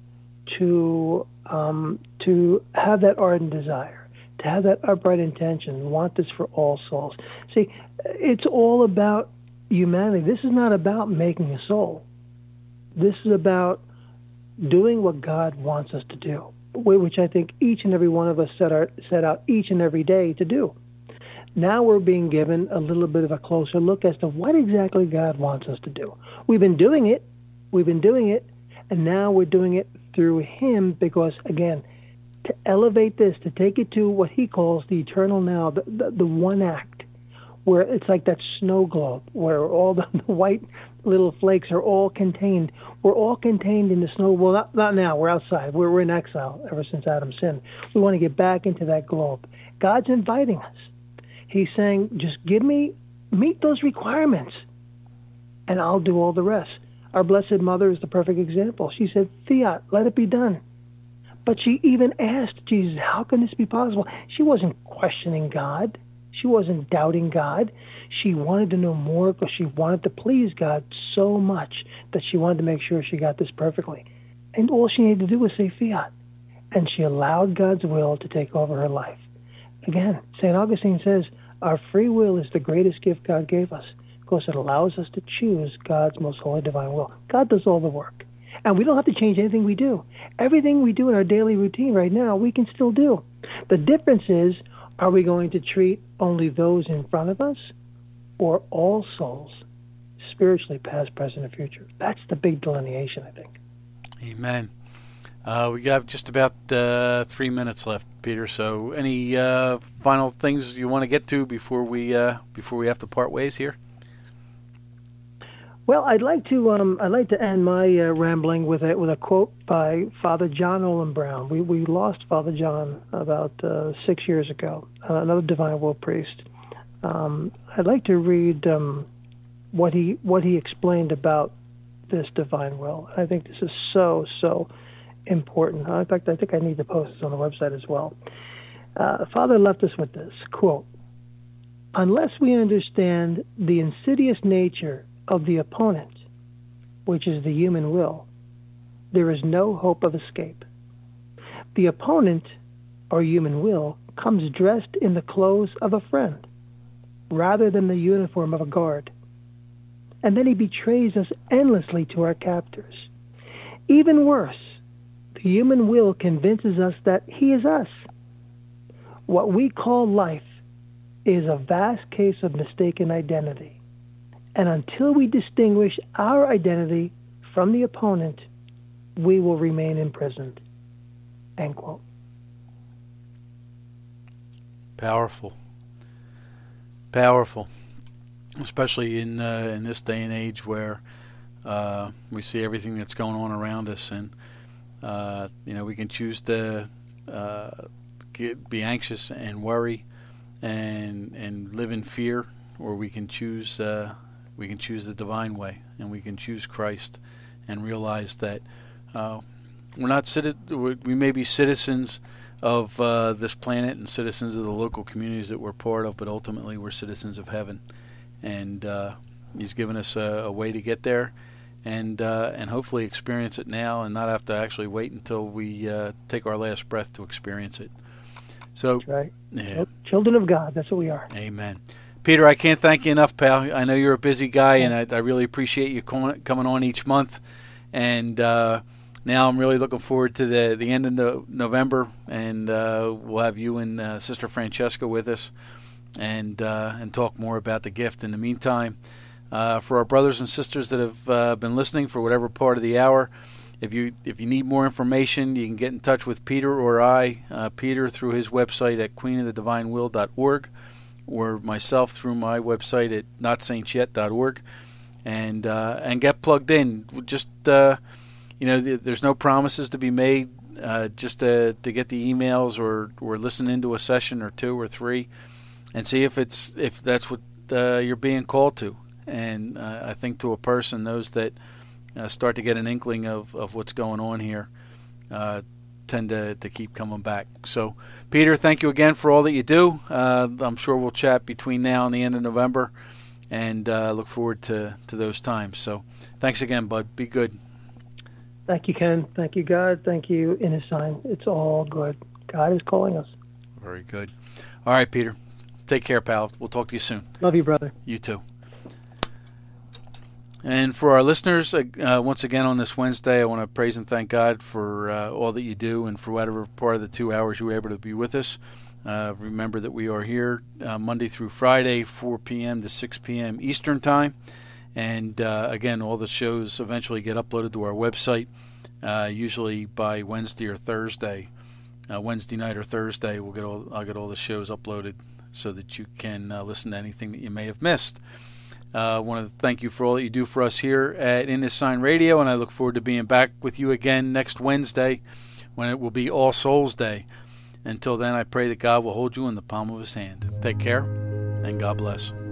Speaker 2: to um, to have that ardent desire, to have that upright intention, want this for all souls. See, it's all about humanity. This is not about making a soul. This is about doing what God wants us to do, which I think each and every one of us set, our, set out each and every day to do. Now we're being given a little bit of a closer look as to what exactly God wants us to do. We've been doing it. We've been doing it. And now we're doing it through Him, because, again, to elevate this, to take it to what He calls the eternal now, the, the, the one act, where it's like that snow globe, where all the, the white little flakes are all contained. We're all contained in the snow. Well, not, not now. We're outside. We're, we're in exile ever since Adam sinned. We want to get back into that globe. God's inviting us. He's saying, just give me, meet those requirements, and I'll do all the rest. Our Blessed Mother is the perfect example. She said, fiat, let it be done. But she even asked Jesus, how can this be possible? She wasn't questioning God. She wasn't doubting God. She wanted to know more, because she wanted to please God so much that she wanted to make sure she got this perfectly. And all she needed to do was say fiat. And she allowed God's will to take over her life. Again, Saint Augustine says, our free will is the greatest gift God gave us, because it allows us to choose God's most holy divine will. God does all the work. And we don't have to change anything we do. Everything we do in our daily routine right now, we can still do. The difference is, are we going to treat only those in front of us, or all souls, spiritually, past, present, and future? That's the big delineation, I think.
Speaker 1: Amen. Uh, we got just about uh, three minutes left, Peter. So, any uh, final things you want to get to before we uh, before we have to part ways here?
Speaker 2: Well, I'd like to um, I'd like to end my uh, rambling with a with a quote by Father John Olin Brown. We we lost Father John about uh, six years ago, uh, another divine will priest. Um, I'd like to read um, what he what he explained about this divine will. I think this is so so important. In fact, I think I need to post this on the website as well. Uh, Father left us with this quote: "Unless we understand the insidious nature of the opponent, which is the human will, there is no hope of escape. The opponent, or human will, comes dressed in the clothes of a friend, rather than the uniform of a guard. And then he betrays us endlessly to our captors. Even worse, the human will convinces us that he is us. What we call life is a vast case of mistaken identity. And until we distinguish our identity from the opponent, we will remain imprisoned." End quote.
Speaker 1: Powerful. Powerful. Especially in uh, in this day and age where uh, we see everything that's going on around us, and uh, you know, we can choose to uh, get, be anxious and worry and and live in fear, or we can choose uh, we can choose the divine way, and we can choose Christ, and realize that uh, we're not citi- we may be citizens of uh, this planet and citizens of the local communities that we're part of, but ultimately we're citizens of heaven, and uh, He's given us a, a way to get there, and uh, and hopefully experience it now, and not have to actually wait until we uh, take our last breath to experience it. So,
Speaker 2: That's right.
Speaker 1: Yeah.
Speaker 2: Children of God, that's what we are.
Speaker 1: Amen. Peter, I can't thank you enough, pal. I know you're a busy guy, and I, I really appreciate you coming on each month. And uh, now I'm really looking forward to the, the end of the November, and uh, we'll have you and uh, Sister Francesca with us, and uh, and talk more about the gift. In the meantime, uh, for our brothers and sisters that have uh, been listening for whatever part of the hour, If you if you need more information, you can get in touch with Peter or I, uh, Peter through his website at queen of the divine will dot org, or myself through my website at not saints yet dot org, and uh, and get plugged in. Just uh, you know, th- there's no promises to be made. Uh, just to to get the emails or or listen into a session or two or three, and see if it's if that's what uh, you're being called to. And uh, I think to a person, those that Uh, start to get an inkling of, of what's going on here, uh, tend to, to keep coming back. So, Peter, thank you again for all that you do. Uh, I'm sure we'll chat between now and the end of November, and uh, look forward to, to those times. So, thanks again, bud. Be good.
Speaker 2: Thank you, Ken. Thank you, God. Thank you, Inner Sign. It's all good. God is calling us.
Speaker 1: Very good. All right, Peter. Take care, pal. We'll talk to you soon.
Speaker 2: Love you, brother.
Speaker 1: You too. And for our listeners, uh, once again on this Wednesday, I want to praise and thank God for uh, all that you do, and for whatever part of the two hours you were able to be with us. Uh, remember that we are here uh, Monday through Friday, four p.m. to six p.m. Eastern Time. And uh, again, all the shows eventually get uploaded to our website, uh, usually by Wednesday or Thursday. Uh, Wednesday night or Thursday, we'll get all, I'll get all the shows uploaded so that you can uh, listen to anything that you may have missed. I uh, want to thank you for all that you do for us here at In This Sign Radio, and I look forward to being back with you again next Wednesday when it will be All Souls Day. Until then, I pray that God will hold you in the palm of His hand. Take care, and God bless.